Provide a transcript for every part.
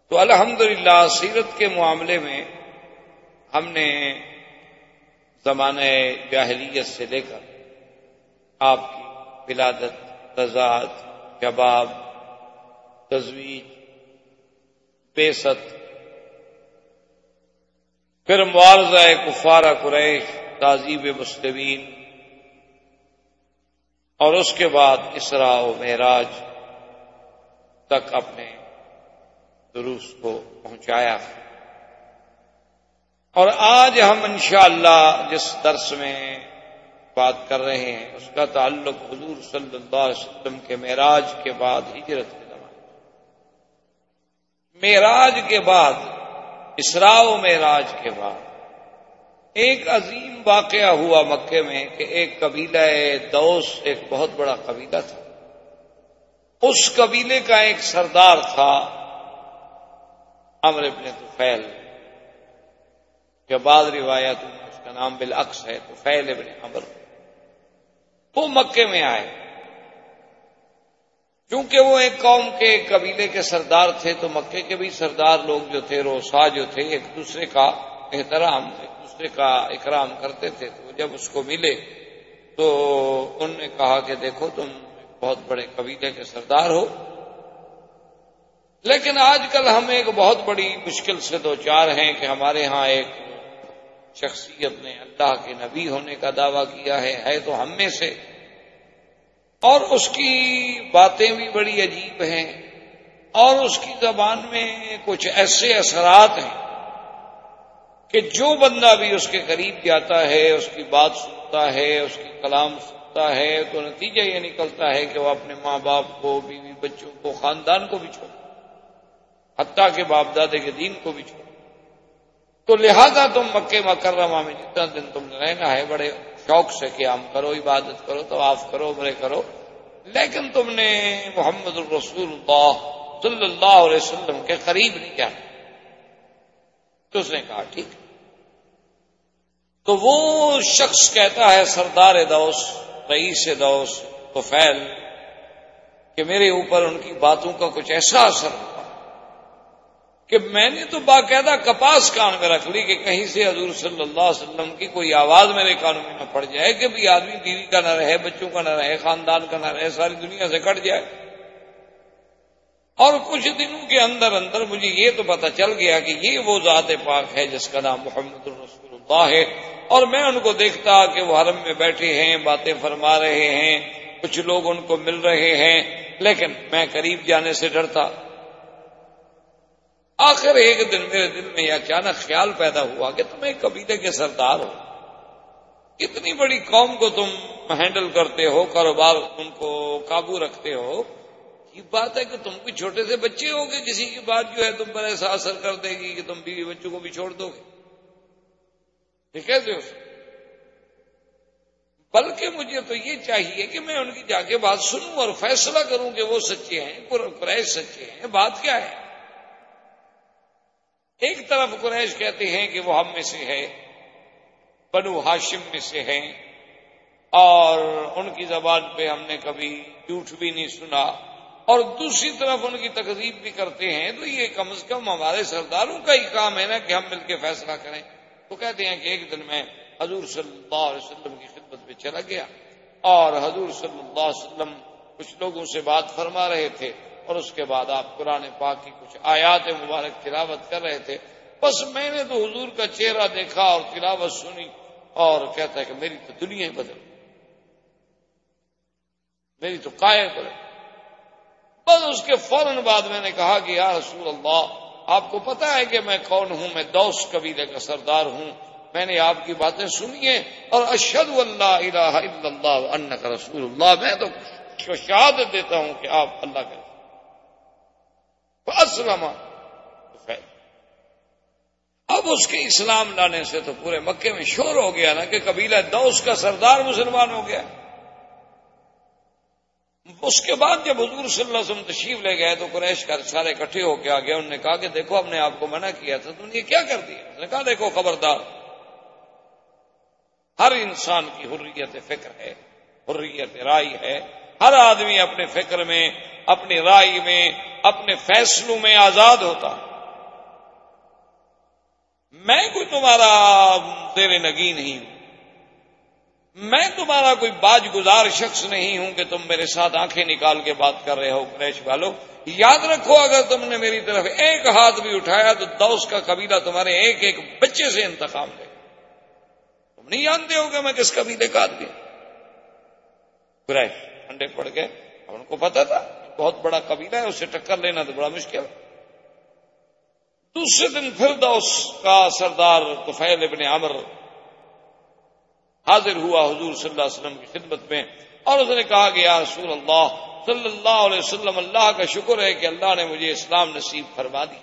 تو الحمدللہ سیرت کے معاملے میں ہم نے زمانہ جاہلیت سے لے کر آپ کی ولادت، رضاعت، شباب، تزویج، بعثت، پھر معارضہ کفار قریش، تعذیب مسلمین، اور اس کے بعد اسراء و معراج تک اپنے دروس کو پہنچایا. اور آج ہم انشاءاللہ جس درس میں بات کر رہے ہیں اس کا تعلق حضور صلی اللہ علیہ وسلم کے معراج کے بعد ہجرت کے زمانے، معراج کے بعد، اسراء و معراج کے بعد ایک عظیم واقعہ ہوا مکے میں کہ ایک قبیلہ دوس، ایک بہت بڑا قبیلہ تھا. اس قبیلے کا ایک سردار تھا عمرو بن طفیل، کہ بعض روایات میں اس کا نام بالعکس ہے طفیل بن عمرو. وہ مکے میں آئے. چونکہ وہ ایک قوم کے ایک قبیلے کے سردار تھے تو مکے کے بھی سردار لوگ جو تھے، روسا جو تھے، ایک دوسرے کا احترام، ایک دوسرے کا اکرام کرتے تھے. تو جب اس کو ملے تو انہوں نے کہا کہ دیکھو تم بہت بڑے قبیلے کے سردار ہو، لیکن آج کل ہم ایک بہت بڑی مشکل سے دوچار ہیں کہ ہمارے ہاں ایک شخصیت نے اللہ کے نبی ہونے کا دعویٰ کیا ہے تو ہم میں سے، اور اس کی باتیں بھی بڑی عجیب ہیں، اور اس کی زبان میں کچھ ایسے اثرات ہیں کہ جو بندہ بھی اس کے قریب جاتا ہے، اس کی بات سنتا ہے، اس کی کلام سنتا ہے، تو نتیجہ یہ نکلتا ہے کہ وہ اپنے ماں باپ کو، بیوی بچوں کو، خاندان کو بھی چھوڑے، حتیٰ کہ باپ دادے کے دین کو بھی چھوڑے. تو لہذا تم مکہ مکرمہ میں جتنا دن تم نے رہنا ہے بڑے شوق سے قیام کرو، عبادت کرو، طواف کرو، عمرے کرو، لیکن تم نے محمد الرسول اللہ صلی اللہ علیہ وسلم کے قریب نہیں جانا. تو اس نے کہا ٹھیک. تو وہ شخص کہتا ہے سردار دوس، رئیس دوس طفیل، کہ میرے اوپر ان کی باتوں کا کچھ ایسا اثر ہوا کہ میں نے تو باقاعدہ کپاس کان میں رکھ لی کہ کہیں سے حضور صلی اللہ علیہ وسلم کی کوئی آواز میرے کانوں میں نہ پڑ جائے کہ بھی آدمی بیوی کا نہ رہے، بچوں کا نہ رہے، خاندان کا نہ رہے، ساری دنیا سے کٹ جائے. اور کچھ دنوں کے اندر اندر مجھے یہ تو پتہ چل گیا کہ یہ وہ ذات پاک ہے جس کا نام محمد الرسول اللہ ہے، اور میں ان کو دیکھتا کہ وہ حرم میں بیٹھے ہیں، باتیں فرما رہے ہیں، کچھ لوگ ان کو مل رہے ہیں، لیکن میں قریب جانے سے ڈرتا. آخر ایک دن میرے دل میں یہ اچانک خیال پیدا ہوا کہ تم ایک قبیلے کے سردار ہو، اتنی بڑی قوم کو تم ہینڈل کرتے ہو، کاروبار ان کو قابو رکھتے ہو، یہ بات ہے کہ تم کوئی چھوٹے سے بچے ہو گے جسی کی بات جو ہے تم پر ایسا اثر کر دے گی کہ تم بیوی بچوں کو بھی چھوڑ دو گے. یہ کیسے ہو؟ بلکہ مجھے تو یہ چاہیے کہ میں ان کی جا کے بات سنوں اور فیصلہ کروں کہ وہ سچے ہیں، قریش سچے ہیں. بات کیا ہے؟ ایک طرف قریش کہتے ہیں کہ وہ ہم میں سے ہے، بنو ہاشم میں سے ہیں، اور ان کی زبان پہ ہم نے کبھی جھوٹ بھی نہیں سنا، اور دوسری طرف ان کی تکذیب بھی کرتے ہیں. تو یہ کم از کم ہمارے سرداروں کا ہی کام ہے نا کہ ہم مل کے فیصلہ کریں. تو کہتے ہیں کہ ایک دن میں حضور صلی اللہ علیہ وسلم کی خدمت میں چلا گیا، اور حضور صلی اللہ علیہ وسلم کچھ لوگوں سے بات فرما رہے تھے، اور اس کے بعد آپ قرآن پاک کی کچھ آیات مبارک تلاوت کر رہے تھے. بس میں نے تو حضور کا چہرہ دیکھا اور تلاوت سنی، اور کہتا ہے کہ میری تو دنیا ہی بدل، میری تو کائے بدل. بس اس کے فوراً بعد میں نے کہا کہ یا رسول اللہ، آپ کو پتا ہے کہ میں کون ہوں؟ میں دوس قبیلے کا سردار ہوں. میں نے آپ کی باتیں سنی ہیں، اور اشہد اللہ الہ الا اللہ وانک رسول اللہ، میں تو شہادت دیتا ہوں کہ آپ اللہ کے. فاسلم. اب اس کے اسلام لانے سے تو پورے مکے میں شور ہو گیا نا کہ قبیلہ دوس کا سردار مسلمان ہو گیا. اس کے بعد جب حضور صلی اللہ علیہ وسلم تشریف لے گئے تو قریش کا سارے اکٹھے ہو کے آ گیا. انہوں نے کہا کہ دیکھو ہم نے آپ کو منع کیا تھا، تم نے یہ کیا کر دیا؟ اس نے کہا دیکھو خبردار، ہر انسان کی حریت فکر ہے، حریت رائے ہے. ہر آدمی اپنے فکر میں، اپنی رائے میں، اپنے فیصلوں میں آزاد ہوتا ہے. میں کوئی تمہارا تیرے نگی نہیں ہوں، میں تمہارا کوئی باج گزار شخص نہیں ہوں کہ تم میرے ساتھ آنکھیں نکال کے بات کر رہے ہو۔ قریش والو یاد رکھو، اگر تم نے میری طرف ایک ہاتھ بھی اٹھایا تو دوس کا قبیلہ تمہارے ایک ایک بچے سے انتقام لے۔ تم نہیں جانتے ہو کہ میں کس قبیلے کا آدمی ہوں۔ قریش ٹھنڈے پڑ گئے، اب ان کو پتا تھا بہت بڑا قبیلہ ہے، اس سے ٹکر لینا تو بڑا مشکل ہے۔ دوسرے دن پھر دوس کا سردار طفیل ابن عمرو حاضر ہوا حضور صلی اللہ علیہ وسلم کی خدمت میں، اور اس نے کہا کہ یا رسول اللہ صلی اللہ علیہ وسلم، اللہ کا شکر ہے کہ اللہ نے مجھے اسلام نصیب فرما دیا۔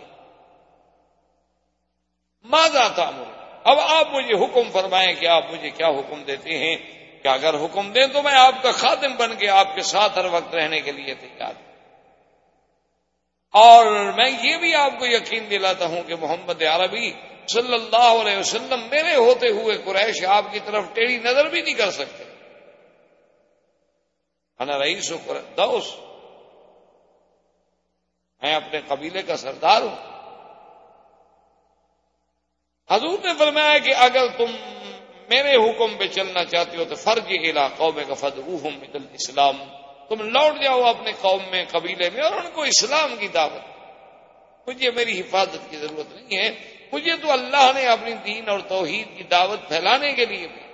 ماذا تأمر، اب آپ مجھے حکم فرمائیں کہ آپ مجھے کیا حکم دیتے ہیں، کہ اگر حکم دیں تو میں آپ کا خادم بن کے آپ کے ساتھ ہر وقت رہنے کے لیے تیار ہوں، اور میں یہ بھی آپ کو یقین دلاتا ہوں کہ محمد عربی صلی اللہ علیہ وسلم میرے ہوتے ہوئے قریش آپ کی طرف ٹیڑھی نظر بھی نہیں کر سکتے۔ انا رئیس دوس، میں اپنے قبیلے کا سردار ہوں۔ حضور نے فرمایا کہ اگر تم میرے حکم پہ چلنا چاہتے ہو تو فرج الی قومک فدعوہم الی الاسلام، تم لوٹ جاؤ اپنے قوم میں، قبیلے میں، اور ان کو اسلام کی دعوت۔ مجھے میری حفاظت کی ضرورت نہیں ہے، مجھے تو اللہ نے اپنی دین اور توحید کی دعوت پھیلانے کے لیے بھی۔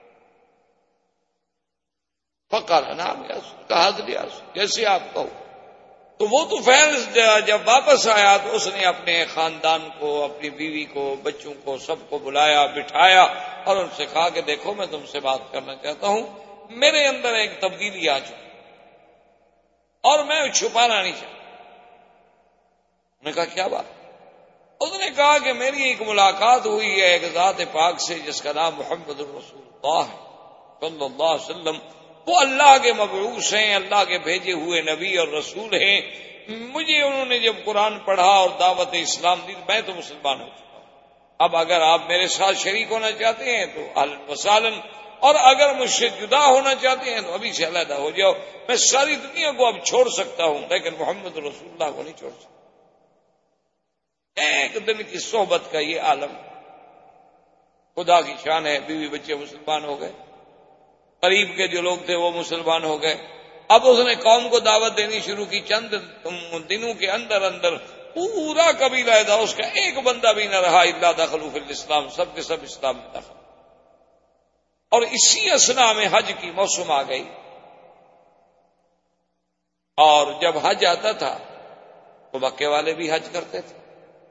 فقال نعم یا رسول، کہا یا رسول، جیسے آپ کہو۔ تو وہ تو فیض جب واپس آیا تو اس نے اپنے خاندان کو، اپنی بیوی کو، بچوں کو، سب کو بلایا، بٹھایا، اور ان سے کہا کہ دیکھو میں تم سے بات کرنا چاہتا ہوں، میرے اندر ایک تبدیلی آ چکی اور میں چھپانا نہیں چاہتا۔ انہوں نے کہا کیا بات؟ اس نے کہا کہ میری ایک ملاقات ہوئی ہے ایک ذات پاک سے جس کا نام محمد الرسول اللہ ہے صلی اللہ علیہ وسلم، وہ اللہ کے مبعوث ہیں، اللہ کے بھیجے ہوئے نبی اور رسول ہیں۔ مجھے انہوں نے جب قرآن پڑھا اور دعوت اسلام دی، میں تو مسلمان ہو چکا ہوں۔ اب اگر آپ میرے ساتھ شریک ہونا چاہتے ہیں تو اہلاً وسہلاً، اور اگر مجھ سے جدا ہونا چاہتے ہیں تو ابھی سے علیحدہ ہو جاؤ۔ میں ساری دنیا کو اب چھوڑ سکتا ہوں لیکن محمد رسول اللہ کو نہیں چھوڑ سکتا۔ ایک دن کی صحبت کا یہ عالم، خدا کی شان ہے، بیوی بچے مسلمان ہو گئے، قریب کے جو لوگ تھے وہ مسلمان ہو گئے۔ اب اس نے قوم کو دعوت دینی شروع کی، چند دنوں کے اندر اندر پورا قبیلہ تھا اس کا ایک بندہ بھی نہ رہا الا دخلوا فی الاسلام، سب کے سب اسلام میں داخل۔ اور اسی اثنا میں حج کی موسم آ گئی، اور جب حج آتا تھا تو مکے والے بھی حج کرتے تھے،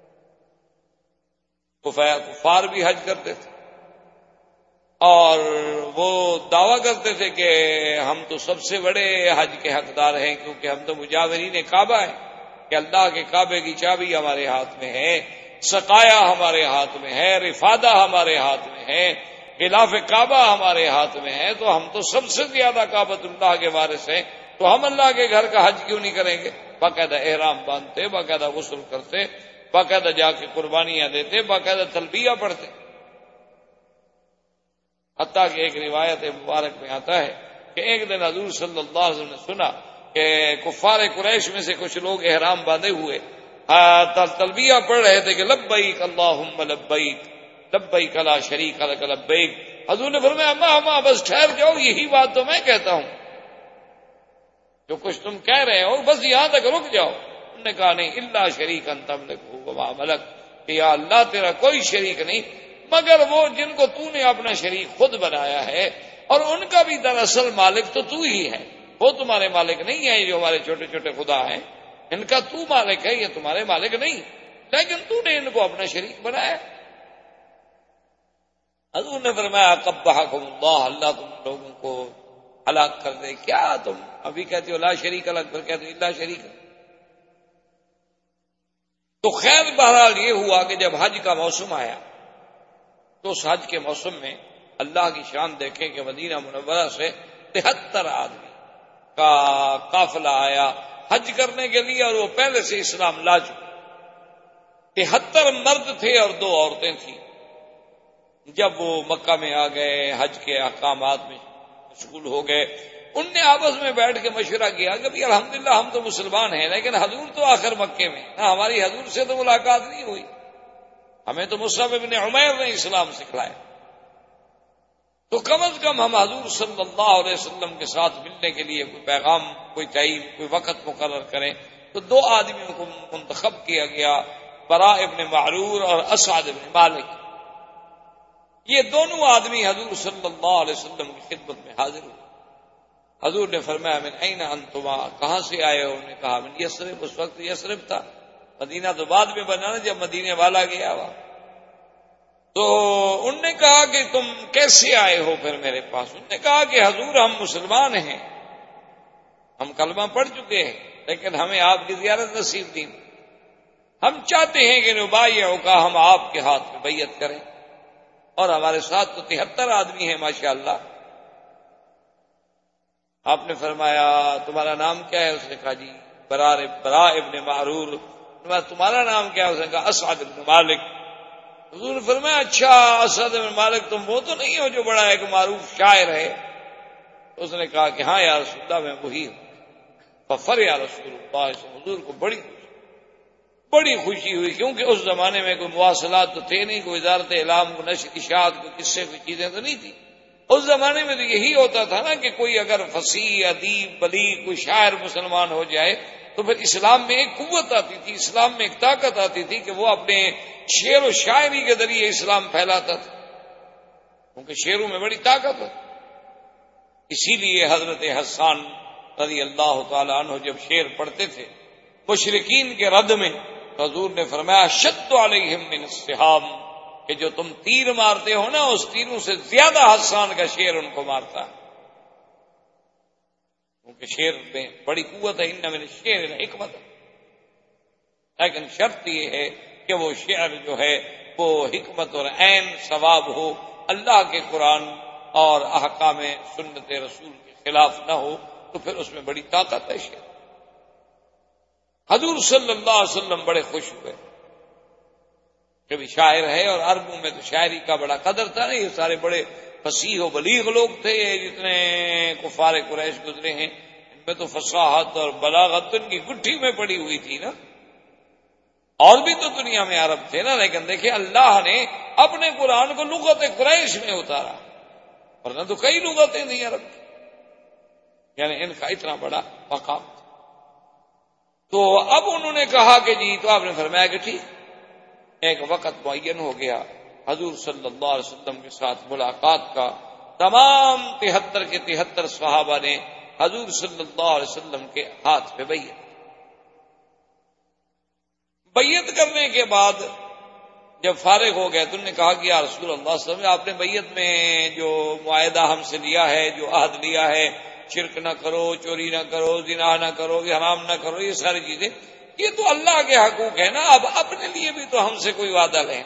کفار بھی حج کرتے تھے، اور وہ دعویٰ کرتے تھے کہ ہم تو سب سے بڑے حج کے حقدار ہیں، کیونکہ ہم تو مجاورین کعبہ ہیں، کہ اللہ کے کعبے کی چابی ہمارے ہاتھ میں ہے، سقایا ہمارے ہاتھ میں ہے، رفادہ ہمارے ہاتھ میں ہے، غلاف کعبہ ہمارے ہاتھ میں ہے، تو ہم تو سب سے زیادہ کعبۃ اللہ کے وارث ہیں، تو ہم اللہ کے گھر کا حج کیوں نہیں کریں گے؟ باقاعدہ احرام باندھتے، باقاعدہ غسل کرتے، باقاعدہ جا کے قربانیاں دیتے، باقاعدہ تلبیہ پڑھتے۔ حتیٰ کہ ایک روایت مبارک میں آتا ہے کہ ایک دن حضور صلی اللہ علیہ وسلم نے سنا کہ کفار قریش میں سے کچھ لوگ احرام باندھے ہوئے تلبیہ پڑھ رہے تھے کہ لبیک اللہم لبیک لبیک لا شریک لک لبیک۔ حضور نے فرمایا اما بس ٹھہر جاؤ، یہی بات تو میں کہتا ہوں، جو کچھ تم کہہ رہے ہو بس یہاں تک رک جاؤ۔ انہوں نے کہا نہیں، الا شریکا تملکہ وما ملک، کہ یا اللہ تیرا کوئی شریک نہیں مگر وہ جن کو تو نے اپنا شریک خود بنایا ہے، اور ان کا بھی دراصل مالک تو ہی ہے، وہ تمہارے مالک نہیں ہے، جو ہمارے چھوٹے چھوٹے خدا ہیں ان کا تو مالک ہے، یہ تمہارے مالک نہیں، لیکن تو نے ان کو اپنا شریک بنایا۔ حضور نے فرمایا قبحکم اللہ، اللہ تم لوگوں کو ہلاک کر دے، کیا تم ابھی کہتے ہو لا شریک لک، پھر کہتے ہو الا شریک۔ تو خیر بہرحال یہ ہوا کہ جب حج کا موسم آیا تو اس حج کے موسم میں اللہ کی شان دیکھیں کہ مدینہ منورہ سے 73 آدمی کا قافلہ آیا حج کرنے کے لیے، اور وہ پہلے سے اسلام لا چکے۔ 73 مرد تھے اور 2 عورتیں تھیں۔ جب وہ مکہ میں آ گئے، حج کے احکامات میں مشغول ہو گئے، ان نے آپس میں بیٹھ کے مشورہ کیا کہ بھئی الحمدللہ ہم تو مسلمان ہیں، لیکن حضور تو آخر مکے میں، نہ ہماری حضور سے تو ملاقات نہیں ہوئی، ہمیں تو مصعب ابن عمیر نے اسلام سکھلایا، تو کم از کم ہم حضور صلی اللہ علیہ وسلم کے ساتھ ملنے کے لیے کوئی پیغام، کوئی ٹائم، کوئی وقت مقرر کریں۔ تو دو آدمیوں کو منتخب کیا گیا، براء ابن معرور اور اسعد ابن مالک۔ یہ دونوں آدمی حضور صلی اللہ علیہ وسلم کی خدمت میں حاضر ہوئے۔ حضور نے فرمایا من این انتما، کہاں سے آئے ہو؟ انہوں نے کہا من یثرب، اس وقت یثرب تھا، مدینہ تو بعد میں بنا نا جب مدینے والا گیا ہوا۔ تو انہوں نے کہا کہ تم کیسے آئے ہو پھر میرے پاس؟ انہوں نے کہا کہ حضور ہم مسلمان ہیں، ہم کلمہ پڑھ چکے ہیں، لیکن ہمیں آپ کی زیارت نصیب نہیں، ہم چاہتے ہیں کہ نبایعک، کا ہم آپ کے ہاتھ میں بیعت کریں، اور ہمارے ساتھ تو 73 آدمی ہیں ماشاءاللہ۔ آپ نے فرمایا تمہارا نام کیا ہے؟ اس نے کہا جی براء ابن معرور۔ تمہارا نام کیا ہے؟ اس نے کہا اسعد ابن مالک۔ حضور نے فرمایا اچھا اسعد ابن مالک، تم وہ تو نہیں ہو جو بڑا ایک معروف شاعر ہے؟ اس نے کہا کہ ہاں یا رسول اللہ میں وہی ہوں۔ ففر یا رسول اللہ، حضور کو بڑی خوشی ہوئی، کیونکہ اس زمانے میں کوئی مواصلات تو تھے نہیں، کوئی وزارت اعلام، کوئی نشر اشاعت، کوئی قصے کی چیزیں تو نہیں تھی۔ اس زمانے میں تو یہی ہوتا تھا نا کہ کوئی اگر فصیح، ادیب، بلیغ، کوئی شاعر مسلمان ہو جائے تو پھر اسلام میں ایک قوت آتی تھی، اسلام میں ایک طاقت آتی تھی کہ وہ اپنے شعر و شاعری کے ذریعے اسلام پھیلاتا تھا، کیونکہ شعروں میں بڑی طاقت ہے۔ اسی لیے حضرت حسان رضی اللہ تعالی عنہ جب شعر پڑھتے تھے مشرکین کے رد میں، حضور نے فرمایا شد علیہم من السہام، کہ جو تم تیر مارتے ہو نا اس تیروں سے زیادہ حسان کا شعر ان کو مارتا ہے، کیونکہ شعر میں بڑی قوت ہے، ان من الشعر الحکمت، لیکن شرط یہ ہے کہ وہ شعر جو ہے وہ حکمت اور عین ثواب ہو، اللہ کے قرآن اور احکام سنت رسول کے خلاف نہ ہو، تو پھر اس میں بڑی طاقت ہے شعر۔ حضور صلی اللہ علیہ وسلم بڑے خوش ہوئے، کبھی شاعر ہے، اور عربوں میں تو شاعری کا بڑا قدر تھا نا، یہ سارے بڑے فصیح و بلیغ لوگ تھے، جتنے کفار قریش گزرے ہیں ان میں تو فصاحت اور بلاغت ان کی گٹھی میں پڑی ہوئی تھی نا۔ اور بھی تو دنیا میں عرب تھے نا، لیکن دیکھیں اللہ نے اپنے قرآن کو لغت قریش میں اتارا، ورنہ تو کئی لغتیں تھیں عرب کی، یعنی ان کا اتنا بڑا مقام تھا۔ تو اب انہوں نے کہا کہ جی، تو آپ نے فرمایا کہ ٹھیک، ایک وقت معین ہو گیا حضور صلی اللہ علیہ وسلم کے ساتھ ملاقات کا۔ تمام 73 کے 73 صحابہ نے حضور صلی اللہ علیہ وسلم کے ہاتھ پہ بیعت کرنے کے بعد جب فارغ ہو گئے تو انہوں نے کہا کہ یا رسول اللہ صلی اللہ علیہ وسلم، آپ نے بیعت میں جو معاہدہ ہم سے لیا ہے، جو عہد لیا ہے، شرک نہ کرو، چوری نہ کرو، زنا نہ کرو، حرام نہ کرو، یہ ساری چیزیں یہ تو اللہ کے حقوق ہے نا، اب اپنے لیے بھی تو ہم سے کوئی وعدہ لیں،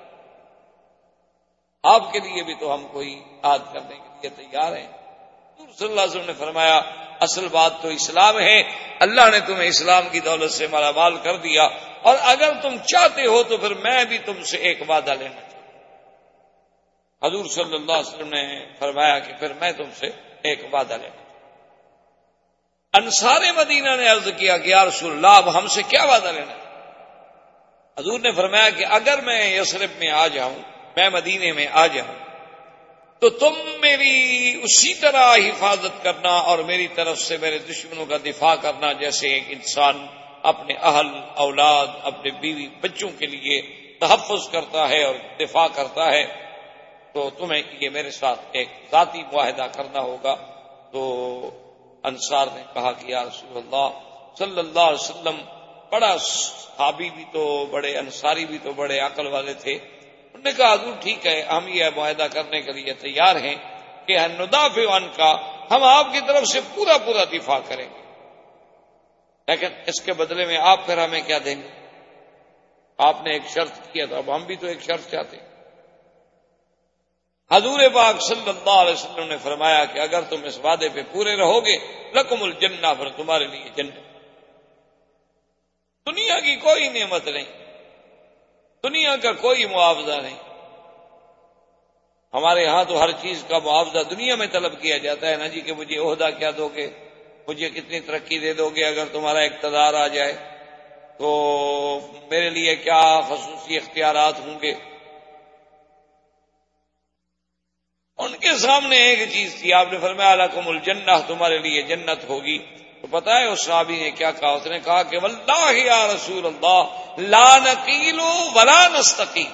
آپ کے لیے بھی تو ہم کوئی عہد کرنے کے لیے تیار ہیں۔ حضور صلی اللہ علیہ وسلم نے فرمایا اصل بات تو اسلام ہے، اللہ نے تمہیں اسلام کی دولت سے مالا مال کر دیا، اور اگر تم چاہتے ہو تو پھر میں بھی تم سے ایک وعدہ لینا چاہتا ہوں۔ حضور صلی اللہ علیہ وسلم نے فرمایا کہ پھر میں تم سے ایک وعدہ لینا چاہتا ہوں۔ انصار مدینہ نے عرض کیا کہ یا رسول اللہ اب ہم سے کیا وعدہ لینا ہے؟ حضور نے فرمایا کہ اگر میں یثرب میں آ جاؤں، میں مدینے میں آ جاؤں، تو تم میری اسی طرح حفاظت کرنا اور میری طرف سے میرے دشمنوں کا دفاع کرنا جیسے ایک انسان اپنے اہل، اولاد، اپنے بیوی بچوں کے لیے تحفظ کرتا ہے اور دفاع کرتا ہے، تو تمہیں یہ میرے ساتھ ایک ذاتی معاہدہ کرنا ہوگا۔ تو انصار نے کہا کہ یا رسول اللہ صلی اللہ علیہ وسلم، بڑا صحابی بھی تو بڑے، انصاری بھی تو بڑے عقل والے تھے، انہوں نے کہا حضور ٹھیک ہے، ہم یہ معاہدہ کرنے کے لیے تیار ہیں کہ ندافع عنک، ہم آپ کی طرف سے پورا دفاع کریں گے، لیکن اس کے بدلے میں آپ پھر ہمیں کیا دیں گے؟ آپ نے ایک شرط کیا تھا، اب ہم بھی تو ایک شرط چاہتے ہیں۔ حضور پاک صلی اللہ علیہ وسلم نے فرمایا کہ اگر تم اس وعدے پہ پورے رہو گے لکم الجنہ، پھر تمہارے لیے جنت، دنیا کی کوئی نعمت نہیں، دنیا کا کوئی معاوضہ نہیں۔ ہمارے ہاں تو ہر چیز کا معاوضہ دنیا میں طلب کیا جاتا ہے نا جی، کہ مجھے عہدہ کیا دو گے، مجھے کتنی ترقی دے دو گے اگر تمہارا اقتدار آ جائے، تو میرے لیے کیا خصوصی اختیارات ہوں گے؟ ان کے سامنے ایک چیز تھی، آپ نے فرمایا لکم الجنہ، تمہارے لیے جنت ہوگی۔ تو پتہ ہے اس صحابی نے کیا کہا؟ اس نے کہا کہ واللہ یا رسول اللہ لا نقیل ولا نستقی۔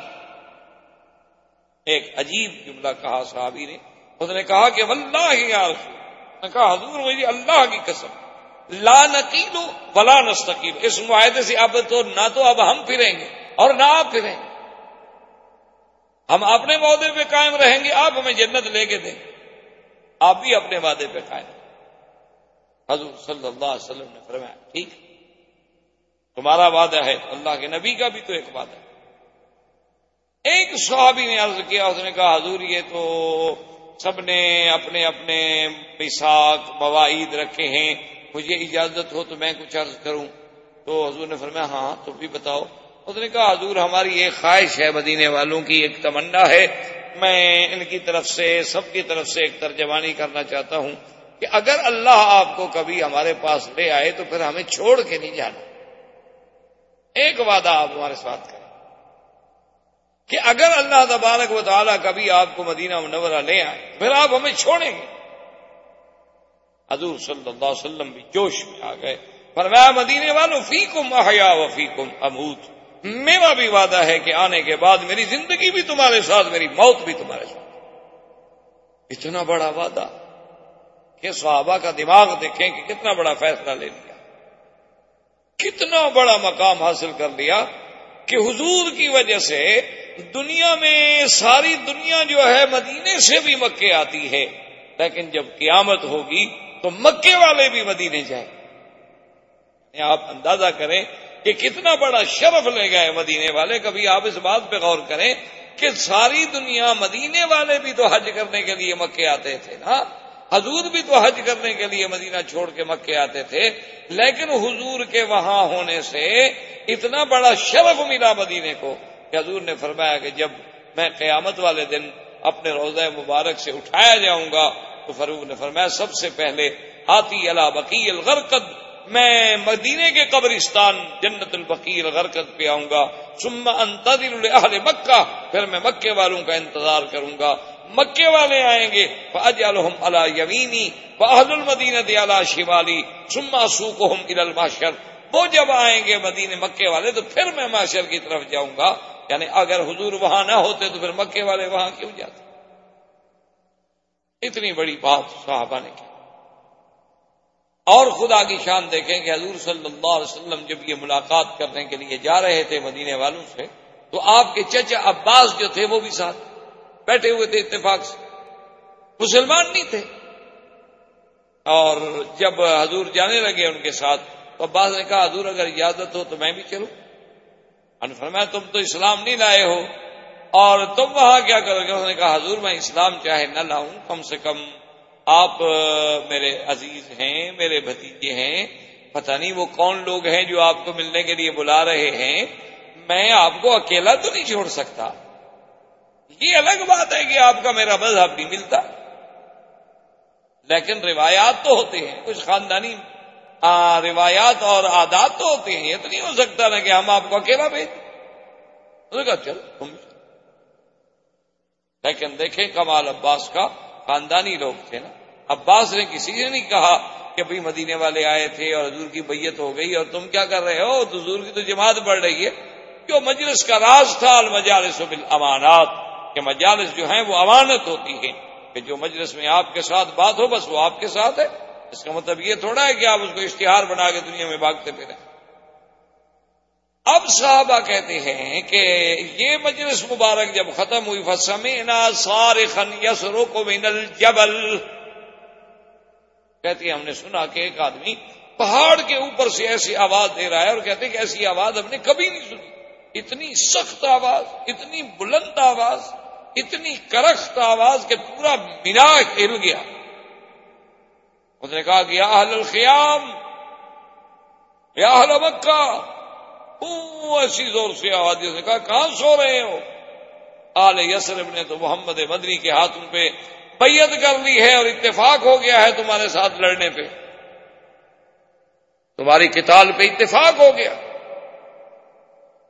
ایک عجیب جملہ کہا صحابی نے، اس نے کہا کہ واللہ یا رسول، نے کہا حضور مجھے اللہ کی قسم، لا نقیل ولا نستقیم، اس معاہدے سے اب تو نہ تو اب ہم پھریں گے اور نہ آپ پھریں گے، ہم اپنے وعدے پہ قائم رہیں گے، آپ ہمیں جنت لے کے دیں، آپ بھی اپنے وعدے پہ قائم رہیں۔ حضور صلی اللہ علیہ وسلم نے فرمایا ٹھیک، تمہارا وعدہ ہے، اللہ کے نبی کا بھی تو ایک وعدہ ہے۔ ایک صحابی نے عرض کیا، اس نے کہا حضور یہ تو سب نے اپنے اپنے میثاق مواعید رکھے ہیں، مجھے اجازت ہو تو میں کچھ عرض کروں؟ تو حضور نے فرمایا ہاں تو بھی بتاؤ۔ اس نے کہا حضور ہماری ایک خواہش ہے، مدینے والوں کی ایک تمنا ہے، میں ان کی طرف سے سب کی طرف سے ایک ترجمانی کرنا چاہتا ہوں کہ اگر اللہ آپ کو کبھی ہمارے پاس لے آئے تو پھر ہمیں چھوڑ کے نہیں جانا، ایک وعدہ آپ ہمارے ساتھ کریں کہ اگر اللہ تبارک و تعالیٰ کبھی آپ کو مدینہ منورہ لے آئے پھر آپ ہمیں چھوڑیں گے۔ حضور صلی اللہ علیہ وسلم بھی جوش میں آ گئے، فرمایا مدینے والوں فیکم احیا و فیکم اموت، میرا بھی وعدہ ہے کہ آنے کے بعد میری زندگی بھی تمہارے ساتھ، میری موت بھی تمہارے ساتھ۔ اتنا بڑا وعدہ کہ صحابہ کا دماغ دیکھیں کہ کتنا بڑا فیصلہ لے لیا، کتنا بڑا مقام حاصل کر لیا کہ حضور کی وجہ سے دنیا میں ساری دنیا جو ہے مدینے سے بھی مکے آتی ہے، لیکن جب قیامت ہوگی تو مکے والے بھی مدینے جائیں۔ آپ اندازہ کریں کہ کتنا بڑا شرف لے گئے مدینے والے۔ کبھی آپ اس بات پہ غور کریں کہ ساری دنیا، مدینے والے بھی تو حج کرنے کے لیے مکے آتے تھے نا، حضور بھی تو حج کرنے کے لیے مدینہ چھوڑ کے مکے آتے تھے، لیکن حضور کے وہاں ہونے سے اتنا بڑا شرف ملا مدینے کو کہ حضور نے فرمایا کہ جب میں قیامت والے دن اپنے روضہ مبارک سے اٹھایا جاؤں گا تو فاروق نے فرمایا سب سے پہلے آتی علی بقیع الغرقد، میں مدینے کے قبرستان جنت البقیع الغرقد پہ آؤں گا، ثم انتظر لاہل مکہ، پھر میں مکے والوں کا انتظار کروں گا، مکے والے آئیں گے فاجعلهم علی یمینی واہل المدینہ علی شمالی ثم اسوقهم الی المحشر، وہ جب آئیں گے مدینے مکے والے تو پھر میں محشر کی طرف جاؤں گا۔ یعنی اگر حضور وہاں نہ ہوتے تو پھر مکے والے وہاں کیوں جاتے؟ اتنی بڑی بات صحابہ نے کی۔ اور خدا کی شان دیکھیں کہ حضور صلی اللہ علیہ وسلم جب یہ ملاقات کرنے کے لیے جا رہے تھے مدینے والوں سے تو آپ کے چچا عباس جو تھے وہ بھی ساتھ بیٹھے ہوئے تھے، اتفاق سے مسلمان نہیں تھے۔ اور جب حضور جانے لگے ان کے ساتھ تو عباس نے کہا حضور اگر اجازت ہو تو میں بھی چلوں؟ انہوں نے فرمایا تم تو اسلام نہیں لائے ہو اور تم وہاں کیا کرو گے؟ انہوں نے کہا حضور میں اسلام چاہے نہ لاؤں، کم سے کم آپ میرے عزیز ہیں، میرے بھتیجے ہیں، پتہ نہیں وہ کون لوگ ہیں جو آپ کو ملنے کے لیے بلا رہے ہیں، میں آپ کو اکیلا تو نہیں چھوڑ سکتا۔ یہ الگ بات ہے کہ آپ کا میرا مذہب نہیں ملتا، لیکن روایات تو ہوتے ہیں، کچھ خاندانی روایات اور عادات تو ہوتے ہیں، یہ تو نہیں ہو سکتا نا کہ ہم آپ کو اکیلا بھیج۔ انہوں نے کہا چلو تم بھی۔ لیکن دیکھیں کمال عباس کا، خاندانی لوگ تھے نا، عباس نے کسی نے نہیں کہا کہ بھئی مدینے والے آئے تھے اور حضور کی بیعت ہو گئی اور تم کیا کر رہے ہو، حضور کی تو جماعت بڑھ رہی ہے۔ جو مجلس کا راز تھا المجالس بالامانات، کہ مجالس جو ہیں وہ امانت ہوتی ہیں، کہ جو مجلس میں آپ کے ساتھ بات ہو بس وہ آپ کے ساتھ ہے، اس کا مطلب یہ تھوڑا ہے کہ آپ اس کو اشتہار بنا کے دنیا میں بھاگتے پھریں۔ اب صحابہ کہتے ہیں کہ یہ مجلس مبارک جب ختم ہوئی فَسَمِعْنَا صَارِخًا يَصْرُخُ مِنَ الْجَبَلِ، کہتے ہیں ہم نے سنا کہ ایک آدمی پہاڑ کے اوپر سے ایسی آواز دے رہا ہے، اور کہتے ہیں کہ ایسی آواز ہم نے کبھی نہیں سنی، اتنی سخت آواز، اتنی بلند آواز، اتنی کرخت آواز کہ پورا مینا ہل گیا۔ اس نے کہا کہ یا اہل الخیام، یا اہل مکہ، ایسی زور سے آواز دی۔ اس نے کہا کہاں سو رہے ہو؟ آل یثرب نے تو محمد مدنی کے ہاتھوں پہ بیعت کر لی ہے اور اتفاق ہو گیا ہے تمہارے ساتھ لڑنے پہ، تمہاری قتال پہ اتفاق ہو گیا۔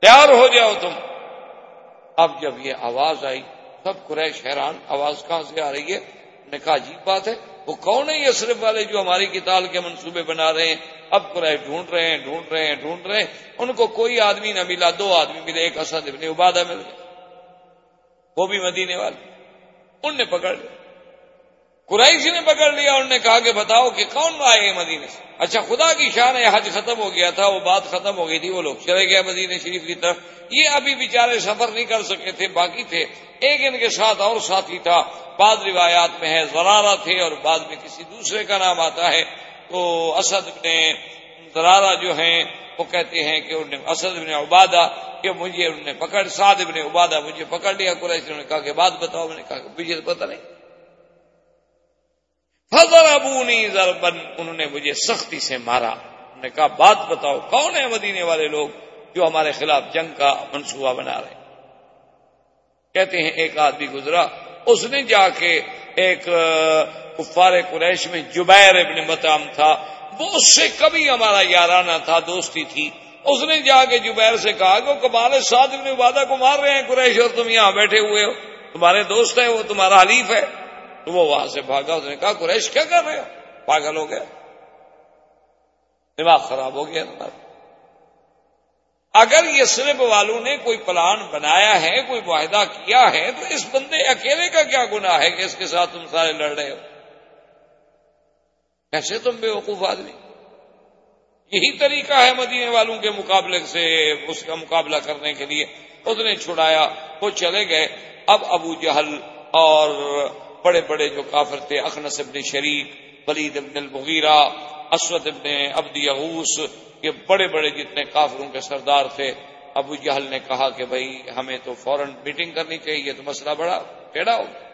تیار ہو جاؤ تم۔ اب جب یہ آواز آئی سب قریش حیران، آواز کہاں سے آ رہی ہے؟ نے کہا عجیب بات ہے، وہ کون ہے یثرب والے جو ہماری قتال کے منصوبے بنا رہے ہیں؟ اب قریش ڈھونڈ رہے ہیں، ان کو کوئی آدمی نہ ملا، 2 آدمی ملے، ایک اسد ابن عبادہ مل گئے، وہ بھی مدینے والے، ان نے پکڑ لیا، قریش نے پکڑ لیا، انہوں نے کہا کہ بتاؤ کہ کون آئے ہیں مدینے سے؟ اچھا خدا کی شان ہے، حج ختم ہو گیا تھا، وہ بات ختم ہو گئی تھی، وہ لوگ چلے گئے مدینے شریف کی طرف، یہ ابھی بیچارے سفر نہیں کر سکے تھے، باقی تھے۔ ایک ان کے ساتھ اور ساتھی تھا، بعض روایات میں ہے زرارہ تھے اور بعض میں کسی دوسرے کا نام آتا ہے، تو اسد ابن زرارہ جو ہیں وہ کہتے ہیں کہ انہوں نے اسد ابن عبادہ کہ مجھے انہوں نے پکڑ، سعد ابن عبادہ مجھے پکڑ لیا قریش نے کہا کہ بات بتاؤ، میں نے کہا کہ مجھے تو پتہ نہیں، فضربونی ضربا، انہوں نے مجھے سختی سے مارا، انہوں نے کہا بات بتاؤ کون ہے مدینے والے لوگ جو ہمارے خلاف جنگ کا منصوبہ بنا رہے ہیں؟ کہتے ہیں ایک آدمی گزرا، اس نے جا کے ایک کفار قریش میں جبیر ابن مطعم تھا، وہ اس سے کبھی ہمارا یارانہ تھا، دوستی تھی، اس نے جا کے جبیر سے کہا کہ وہ کمال سعد ابن عبادہ کو مار رہے ہیں قریش اور تم یہاں بیٹھے ہوئے ہو، تمہارے دوست ہیں، وہ تمہارا حلیف ہے۔ تو وہ وہاں سے بھاگا، اس نے کہا قریش کیا کر رہے ہو؟ پاگل ہو گیا، دماغ خراب ہو گیا تمہارا۔ اگر یثرب والوں نے کوئی پلان بنایا ہے، کوئی معاہدہ کیا ہے، تو اس بندے اکیلے کا کیا گناہ ہے کہ اس کے ساتھ تم سارے لڑ رہے ہو؟ کیسے تم بے وقوف آدمی؟ یہی طریقہ ہے مدینے والوں کے مقابلے سے اس کا مقابلہ کرنے کے لیے۔ اس نے چھڑایا، وہ چلے گئے۔ اب ابو جہل اور بڑے بڑے جو کافر تھے، اخنس ابن شریک، ولید ابن المغیرہ، اسود ابن عبد یغوث، یہ بڑے بڑے جتنے کافروں کے سردار تھے، ابو جہل نے کہا کہ بھائی ہمیں تو فوراً میٹنگ کرنی چاہیے، یہ تو مسئلہ بڑا ٹیڑھا ہو گیا،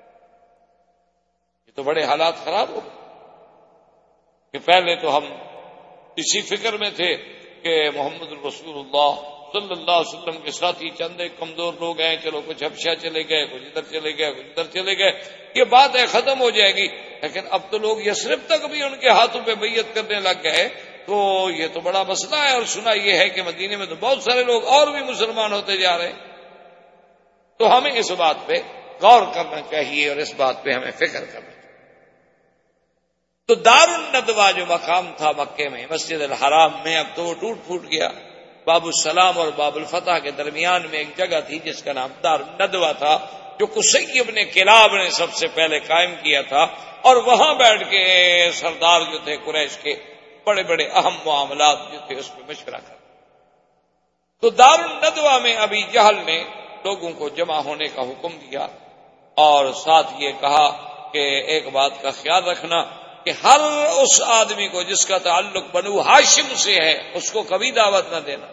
یہ تو بڑے حالات خراب ہو گئے کہ پہلے تو ہم اسی فکر میں تھے کہ محمد رسول اللہ صلی اللہ علیہ وسلم کے ساتھ ہی چند ایک کمزور لوگ ہیں، چلو کچھ حبشہ چلے گئے، کچھ ادھر چلے گئے، کچھ ادھر چلے گئے، یہ بات ہے ختم ہو جائے گی، لیکن اب تو لوگ یثرب تک بھی ان کے ہاتھوں پہ بیعت کرنے لگ گئے، تو یہ تو بڑا مسئلہ ہے۔ اور سنا یہ ہے کہ مدینے میں تو بہت سارے لوگ اور بھی مسلمان ہوتے جا رہے ہیں، تو ہمیں اس بات پہ غور کرنا چاہیے اور اس بات پہ ہمیں فکر کرنا چاہیے۔ تو دار الندوہ جو مقام تھا مکے میں، مسجد الحرام میں، اب تو وہ ٹوٹ پھوٹ گیا۔ باب السلام اور باب الفتح کے درمیان میں ایک جگہ تھی جس کا نام دار الندوہ تھا، جو قصی ابن کلاب نے سب سے پہلے قائم کیا تھا، اور وہاں بیٹھ کے سردار جو تھے قریش کے بڑے بڑے اہم معاملات جو تھے اس پہ مشورہ کر۔ تو دار الندوہ میں ابی جہل نے لوگوں کو جمع ہونے کا حکم دیا، اور ساتھ یہ کہا کہ ایک بات کا خیال رکھنا کہ ہر اس آدمی کو جس کا تعلق بنو ہاشم سے ہے اس کو کبھی دعوت نہ دینا۔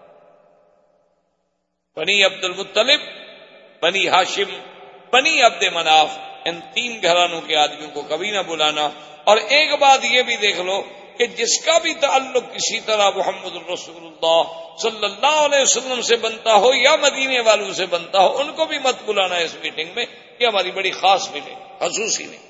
بنی عبد المطلب، بنی ہاشم، بنی عبد مناف، ان 3 گھرانوں کے آدمیوں کو کبھی نہ بلانا۔ اور ایک بات یہ بھی دیکھ لو کہ جس کا بھی تعلق کسی طرح محمد الرسول اللہ صلی اللہ علیہ وسلم سے بنتا ہو یا مدینے والوں سے بنتا ہو، ان کو بھی مت بلانا اس میٹنگ میں، یہ ہماری بڑی خاص میٹنگ، خصوصی نہیں،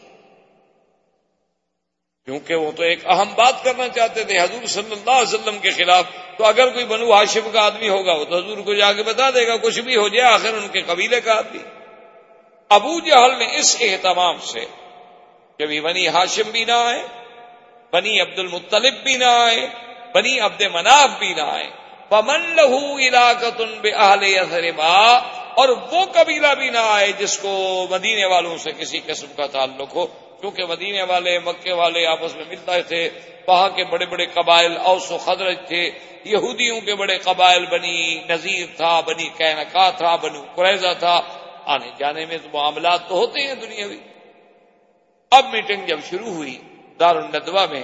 کیونکہ وہ تو ایک اہم بات کرنا چاہتے تھے حضور صلی اللہ علیہ وسلم کے خلاف۔ تو اگر کوئی بنو ہاشم کا آدمی ہوگا وہ تو حضور کو جا کے بتا دے گا، کچھ بھی ہو جائے آخر ان کے قبیلے کا آدمی۔ ابو جہل نے اس اہتمام سے کبھی بنی ہاشم بھی نہ آئے، بنی عبد المطلب بھی نہ آئے، بنی عبد مناف بھی نہ آئے، فمن لہو علاقۃ بأہل یثرب، اور وہ قبیلہ بھی نہ آئے جس کو مدینے والوں سے کسی قسم کا تعلق ہو، کیونکہ مدینے والے مکے والے آپس میں ملتے تھے، وہاں کے بڑے بڑے قبائل اوس و خزرج تھے، یہودیوں کے بڑے قبائل بنی نذیر تھا، بنی قینقاع تھا، بنو قریظہ تھا، آنے جانے میں تو معاملات تو ہوتے ہیں دنیاوی۔ اب میٹنگ جب شروع ہوئی دار الندوہ میں،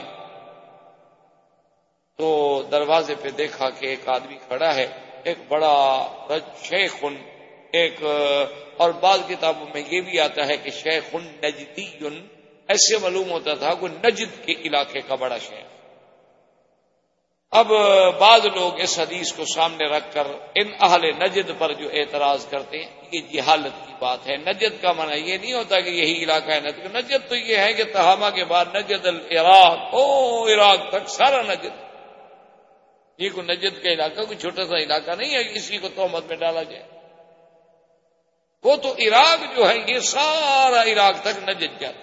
تو دروازے پہ دیکھا کہ ایک آدمی کھڑا ہے، ایک بڑا شیخ، ایک، اور بعض کتابوں میں یہ بھی آتا ہے کہ شیخ نجدی، ایسے معلوم ہوتا تھا کہ نجد کے علاقے کا بڑا شیخ۔ اب بعض لوگ اس حدیث کو سامنے رکھ کر ان اہل نجد پر جو اعتراض کرتے ہیں یہ جہالت کی بات ہے۔ نجد کا معنی یہ نہیں ہوتا کہ یہی علاقہ ہے نجد، نجد تو یہ ہے کہ تہامہ کے بعد نجد العراق، عراق تک سارا نجد۔ یہ کوئی نجد کا علاقہ کوئی چھوٹا سا علاقہ نہیں ہے کسی کو تہمت میں ڈالا جائے. وہ تو عراق جو ہے یہ سارا عراق تک نجد جاتا.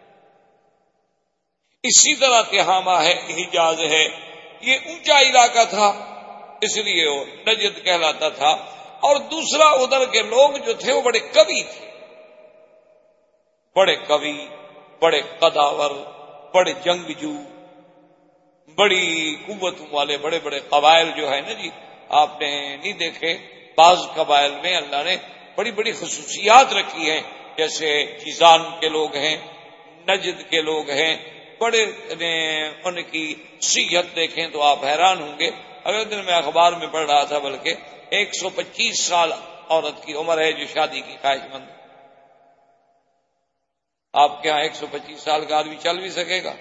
اسی طرح تہامہ ہے، حجاز ہے، یہ اونچا علاقہ تھا اس لیے وہ نجد کہلاتا تھا. اور دوسرا ادھر کے لوگ جو تھے وہ بڑے کوی تھے، بڑے کوی، بڑے قداور، بڑے جنگجو، بڑی قوتوں والے بڑے بڑے قبائل جو ہے نا جی، آپ نے نہیں دیکھے بعض قبائل میں اللہ نے بڑی بڑی خصوصیات رکھی ہیں، جیسے جیزان کے لوگ ہیں، نجد کے لوگ ہیں، بڑے ان کی صحت دیکھیں تو آپ حیران ہوں گے. اگلے دن میں اخبار میں پڑھ رہا تھا بلکہ 125 سال عورت کی عمر ہے جو شادی کی خواہش مند. آپ کے یہاں 125 سال کا آدمی چل بھی سکے گا؟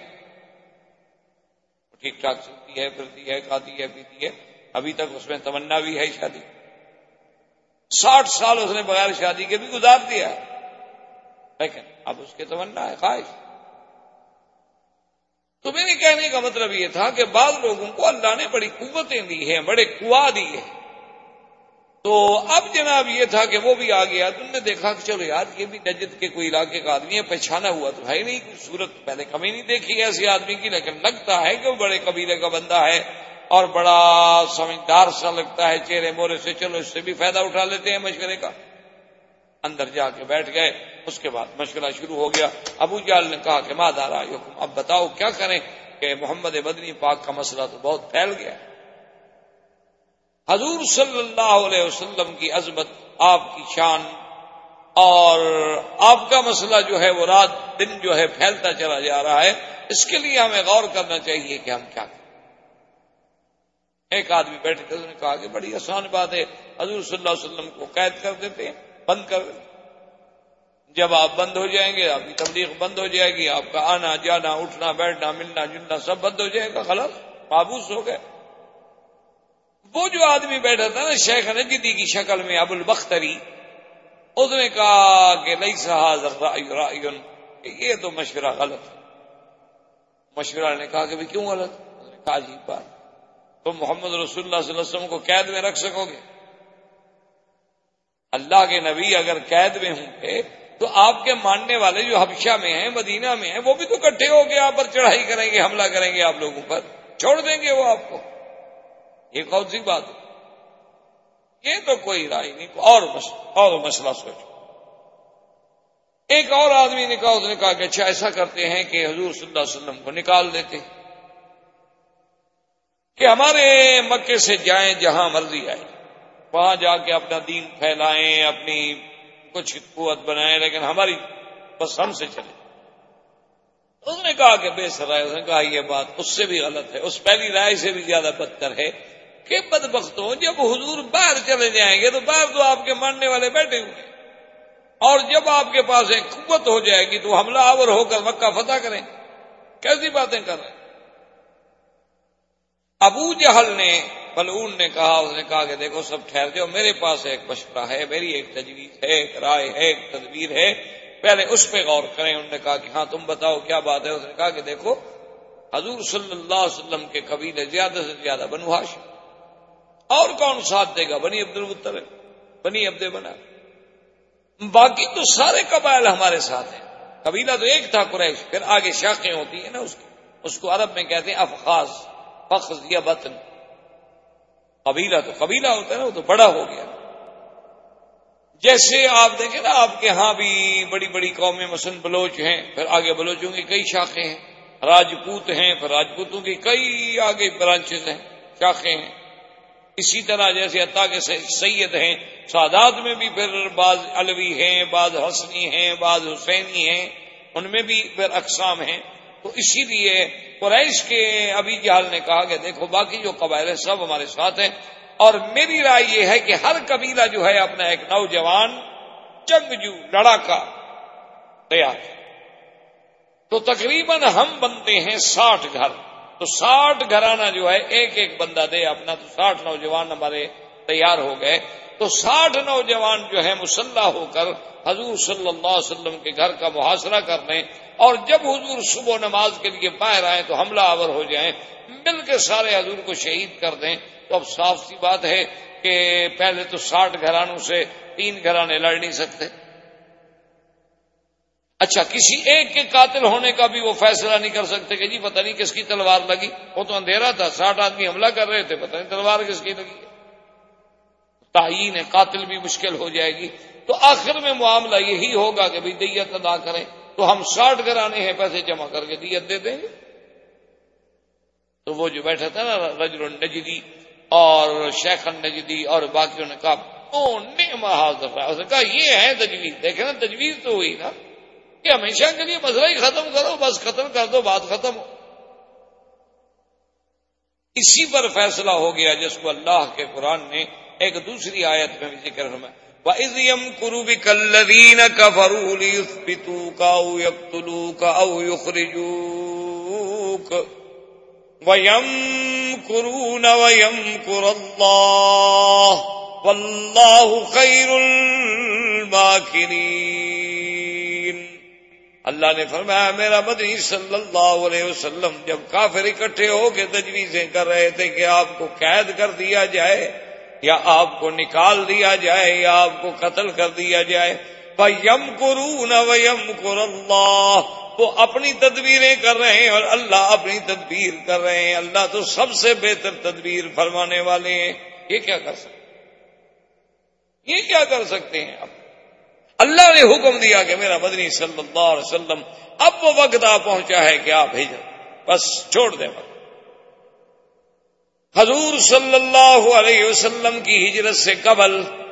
ٹھیک ٹھاک چلتی ہے، پھرتی ہے، کھاتی ہے، پیتی ہے، ابھی تک اس میں تمنا بھی ہے شادی. 60 سال اس نے بغیر شادی کے بھی گزار دیا، لیکن اب اس کے تمنا ہے، خواہش. تو میرے کہنے کا مطلب یہ تھا کہ بعض لوگوں کو اللہ نے بڑی قوتیں دی ہیں، بڑے قوا دی ہیں. تو اب جناب یہ تھا کہ وہ بھی آ گیا. تم نے دیکھا کہ چلو یار یہ بھی نجد کے کوئی علاقے کا آدمی ہے، پہچانا ہوا تو ہے نہیں، کوئی صورت پہلے کبھی نہیں دیکھی ایسے آدمی کی، لیکن لگتا ہے کہ وہ بڑے قبیلے کا بندہ ہے اور بڑا سمجھدار سا لگتا ہے چہرے مورے سے. چلو اس سے بھی فائدہ اٹھا لیتے ہیں مشورے کا. اندر جا کے بیٹھ گئے. اس کے بعد مشورہ شروع ہو گیا. ابو جہل نے کہا کہ ماذا رأیکم، اب بتاؤ کیا کریں کہ محمد مدنی پاک کا مسئلہ تو بہت پھیل گیا. حضور صلی اللہ علیہ وسلم کی عظمت، آپ کی شان اور آپ کا مسئلہ جو ہے وہ رات دن جو ہے پھیلتا چلا جا رہا ہے. اس کے لیے ہمیں غور کرنا چاہیے کہ ہم کیا کریں. ایک آدمی بیٹھے تھے، انہوں نے کہا کہ بڑی آسان بات ہے، حضور صلی اللہ علیہ وسلم کو قید کر دیتے ہیں، بند کر دیتے. جب آپ بند ہو جائیں گے آپ کی تبلیغ بند ہو جائے گی، آپ کا آنا جانا اٹھنا بیٹھنا ملنا جلنا سب بند ہو جائے گا. خلاص مابوس ہو گئے. وہ جو آدمی بیٹھا تھا نا شیخ نجدی کی شکل میں ابو البختری، اس نے کہا کہ لیس ھذا الرأی رأی، یہ تو مشورہ غلط ہے. مشورہ نے کہا کہ بھی کیوں غلط؟ اس نے کہا عجیب بات، تم محمد رسول اللہ صلی اللہ علیہ وسلم کو قید میں رکھ سکو گے؟ اللہ کے نبی اگر قید میں ہوں گے تو آپ کے ماننے والے جو حبشہ میں ہیں مدینہ میں ہیں وہ بھی تو اکٹھے ہو کے آپ پر چڑھائی کریں گے، حملہ کریں گے آپ لوگوں پر، چھوڑ دیں گے وہ آپ کو. یہ کون سی بات ہے؟ یہ تو کوئی رائے نہیں. اور مسئلہ سوچو. ایک اور آدمی نے کہا، اس نے کہا کہ اچھا ایسا کرتے ہیں کہ حضور صلی اللہ علیہ وسلم کو نکال دیتے کہ ہمارے مکے سے جائیں جہاں مرضی آئے، وہاں جا کے اپنا دین پھیلائیں، اپنی کچھ قوت بنائیں، لیکن ہماری بس ہم سے چلے. اس نے کہا کہ بے سر ہے. اس نے کہا یہ بات اس سے بھی غلط ہے، اس پہلی رائے سے بھی زیادہ بدتر ہے کہ بدبختوں جب حضور باہر چلے جائیں گے تو باہر تو آپ کے ماننے والے بیٹھے ہوئے ہیں، اور جب آپ کے پاس ایک قوت ہو جائے گی تو حملہ آور ہو کر مکہ فتح کریں. کیسی باتیں کر رہے ہیں؟ ابو جہل نے ملعون نے کہا، اس نے کہا کہ دیکھو سب ٹھہر جاؤ، میرے پاس ایک مشورہ ہے، میری ایک تجویز ہے، ایک رائے ہے، ایک تدبیر ہے، پہلے اس پہ غور کریں. انہوں نے کہا کہ ہاں تم بتاؤ کیا بات ہے. اس نے کہا کہ دیکھو حضور صلی اللہ علیہ وسلم کے قبیلے زیادہ سے زیادہ بنو ہاشم، اور کون ساتھ دے گا؟ بنی عبد المطلب، بنی عبد مناف. باقی تو سارے قبائل ہمارے ساتھ ہیں. قبیلہ تو ایک تھا قریش، پھر آگے شاخیں ہوتی ہیں نا اس کو عرب میں کہتے ہیں افخاذ، فخذ یا بطن. قبیلہ تو قبیلہ ہوتا ہے نا، وہ تو بڑا ہو گیا. جیسے آپ دیکھیں نا آپ کے ہاں بھی بڑی بڑی قومیں، مثلا بلوچ ہیں، پھر آگے بلوچوں کی کئی شاخیں ہیں، راجپوت ہیں، پھر راجپوتوں کی کئی آگے برانچز ہیں، شاخیں ہیں. اسی طرح جیسے عطا کے سید ہیں، سادات میں بھی پھر بعض علوی ہیں، بعض حسنی ہیں، بعض حسینی ہیں، ان میں بھی پھر اقسام ہیں. تو اسی لیے قریش کے ابی جہل نے کہا کہ دیکھو باقی جو قبائل ہیں سب ہمارے ساتھ ہیں، اور میری رائے یہ ہے کہ ہر قبیلہ جو ہے اپنا ایک نوجوان جنگجو لڑاکا تیار. تو تقریباً ہم بنتے ہیں 60 گھر، تو 60 گھرانہ جو ہے ایک ایک بندہ دے اپنا، تو 60 نوجوان ہمارے تیار ہو گئے. تو 60 نوجوان جو ہیں مسلح ہو کر حضور صلی اللہ علیہ وسلم کے گھر کا محاصرہ کر لیں، اور جب حضور صبح نماز کے لیے باہر آئیں تو حملہ آور ہو جائیں، مل کے سارے حضور کو شہید کر دیں۔ تو اب صاف سی بات ہے کہ پہلے تو 60 گھرانوں سے 3 گھرانے لڑ نہیں سکتے۔ اچھا، کسی ایک کے قاتل ہونے کا بھی وہ فیصلہ نہیں کر سکتے کہ جی پتہ نہیں کس کی تلوار لگی، وہ تو اندھیرا تھا، 60 آدمی حملہ کر رہے تھے، پتہ نہیں تلوار کس کی لگی۔ تعیین قاتل بھی مشکل ہو جائے گی۔ تو آخر میں معاملہ یہی ہوگا کہ بھی دیت ادا کریں، تو ہم 60 گھرانے ہیں، پیسے جمع کر کے دیت دے دیں گے۔ تو وہ جو بیٹھا تھا نا رجل النجدی اور شیخ النجدی اور باقیوں نے کہا نعم ھذا، اس نے کہا یہ ہے تجویز۔ دیکھیں نا تجویز تو ہوئی نا کہ ہمیشہ کے لیے مسئلہ ہی ختم کرو، بس قتل کر دو، بات ختم ہو۔ اسی پر فیصلہ ہو گیا جس کو اللہ کے قرآن نے ایک دوسری آیت میں بھی ذکر فرمایا، وَإِذْ يَمْكُرُ بِكَ الَّذِينَ كَفَرُوا لِيُثْبِتُوكَ أَوْ يَقْتُلُوكَ أَوْ يُخْرِجُوكَ وَيَمْكُرُونَ وَيَمْكُرُ اللَّهُ وَاللَّهُ خَيْرُ الْمَاكِرِينَ۔ اللہ نے فرمایا میرا مدنی صلی اللہ علیہ وسلم جب کافر اکٹھے ہو کے تجویزیں کر رہے تھے کہ آپ کو قید کر دیا جائے یا آپ کو نکال دیا جائے یا آپ کو قتل کر دیا جائے، وَيَمْكُرُونَ وَيَمْكُرُ اللَّهُ، وہ اپنی تدبیریں کر رہے ہیں اور اللہ اپنی تدبیر کر رہے ہیں۔ اللہ تو سب سے بہتر تدبیر فرمانے والے ہیں۔ یہ کیا کر سکتے ہیں؟ یہ کیا کر سکتے ہیں؟ اللہ نے حکم دیا کہ میرا مدنی صلی اللہ علیہ وسلم اب وہ وقت آ پہنچا ہے کہ آپ ہجرت بس چھوڑ دیں۔ حضور صلی اللہ علیہ وسلم کی ہجرت سے قبل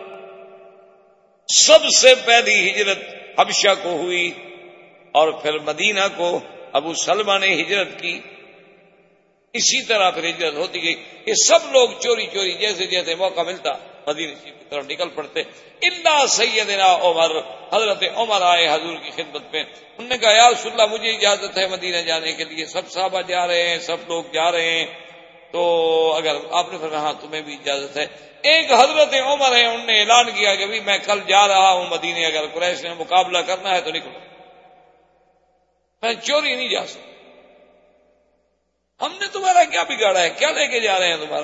سب سے پہلی ہجرت حبشہ کو ہوئی اور پھر مدینہ کو ابو سلمہ نے ہجرت کی۔ اسی طرح پھر ہجرت ہوتی گئی۔ یہ سب لوگ چوری چوری جیسے جیسے موقع ملتا مدینہ کی طرف نکل پڑتے، الا سیدنا عمر، حضرت عمر آئے حضور کی خدمت میں۔ انہوں نے کہا یا رسول اللہ مجھے اجازت ہے مدینہ جانے کے لیے، سب صحابہ جا رہے ہیں، سب لوگ جا رہے ہیں، تو اگر آپ نے فرمایا ہاں تمہیں بھی اجازت ہے۔ ایک حضرت عمر ہے، انہوں نے اعلان کیا کہ میں کل جا رہا ہوں مدینے، اگر قریش نے مقابلہ کرنا ہے تو نکلو، میں چوری نہیں جا سکتا۔ ہم نے تمہارا کیا بگاڑا ہے؟ کیا لے کے جا رہے ہیں تمہارا؟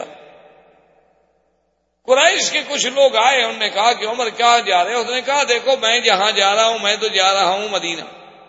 قریش کے کچھ لوگ آئے، انہوں نے کہا کہ عمر کیا جا رہے ہیں؟ اس نے کہا دیکھو میں جہاں جا رہا ہوں میں تو جا رہا ہوں مدینہ،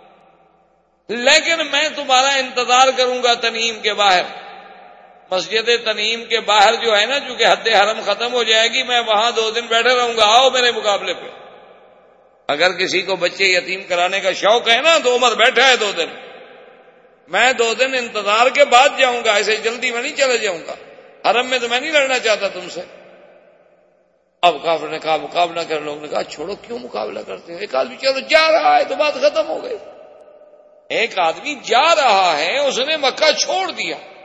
لیکن میں تمہارا انتظار کروں گا تنعیم کے باہر، مسجد تنعیم کے باہر جو ہے نا، چونکہ حد حرم ختم ہو جائے گی، میں وہاں 2 دن بیٹھے رہوں گا، آؤ میرے مقابلے پہ۔ اگر کسی کو بچے یتیم کرانے کا شوق ہے نا تو عمر بیٹھا ہے 2 دن، میں 2 دن انتظار کے بعد جاؤں گا، ایسے جلدی میں نہیں چلے جاؤں گا، حرم میں تو میں نہیں لڑنا چاہتا تم سے۔ اب کافر نے کہا مقابلہ کر، لوگوں نے کہا چھوڑو کیوں مقابلہ کرتے ہیں، ایک آدمی چلو جا رہا ہے تو بات ختم ہو گئی۔ ایک آدمی جا رہا ہے، اس نے مکہ چھوڑ دیا،